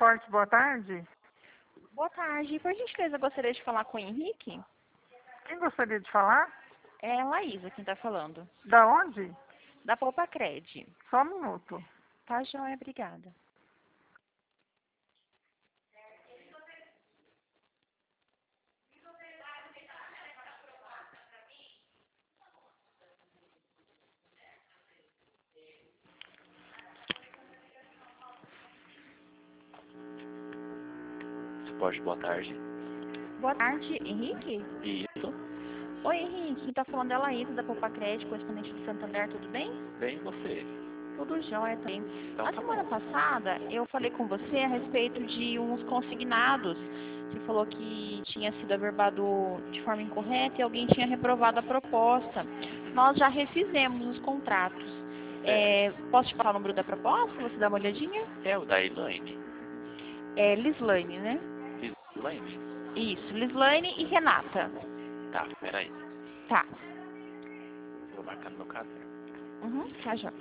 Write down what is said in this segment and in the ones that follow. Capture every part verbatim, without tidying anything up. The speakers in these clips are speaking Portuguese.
Forte, boa tarde. Boa tarde. Por gentileza, eu gostaria de falar com o Henrique. Quem gostaria de falar? É a Laísa quem está falando. Da onde? Da Poupa Cred. Só um minuto. Tá, joia, obrigada. Suporte, boa tarde. Boa tarde, Henrique? Isso. Oi, Henrique. Quem está falando é a Laísa da Poupa Cred, correspondente do Santander, tudo bem? Bem, você? Tudo jóia também. Então, Na tá semana bom. passada, eu falei com você a respeito de uns consignados. Você falou que tinha sido averbado de forma incorreta e alguém tinha reprovado a proposta. Nós já refizemos os contratos. É, posso te falar o número da proposta? Você dá uma olhadinha? É o da Elaine. É Lislane, né? Elaine? Isso, Lislane e Renata. Tá, peraí. Tá. Vou marcar no meu caderno. Uhum, tá já.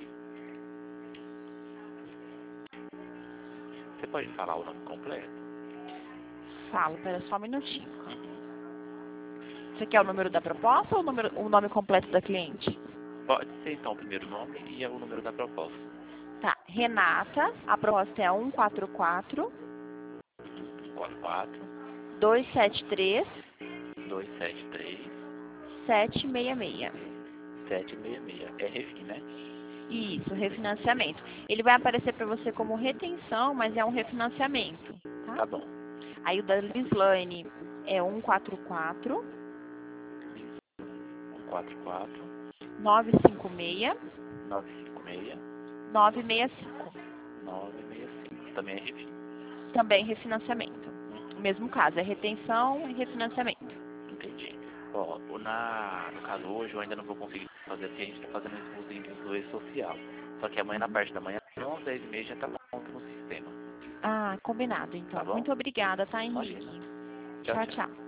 Você pode falar o nome completo? Falo, pera só um minutinho. Você quer o número da proposta ou o, número, o nome completo da cliente? Pode ser então o primeiro nome e o número da proposta. Tá, Renata, a proposta é um quatro quatro, quatro quatro, dois sete três, dois sete três, sete seis seis. sete seis seis. É refim, né? Isso, refinanciamento. Ele vai aparecer para você como retenção, mas é um refinanciamento, tá? Tá bom. Aí o da Lislane é um quatro quatro, um quatro quatro, nove cinco seis, nove cinco seis, nove seis cinco. nove seis cinco. Também é refim. Também refinanciamento. O mesmo caso, é retenção e refinanciamento. Entendi. Ó, o na, no caso hoje eu ainda não vou conseguir fazer porque a gente está fazendo isso nos índices do E-Social. Só que amanhã na parte da manhã, às dez e meia já está pronto no sistema. Ah, combinado então. Tá bom? Muito obrigada, tá, Henrique? Imagina. Tchau, tchau.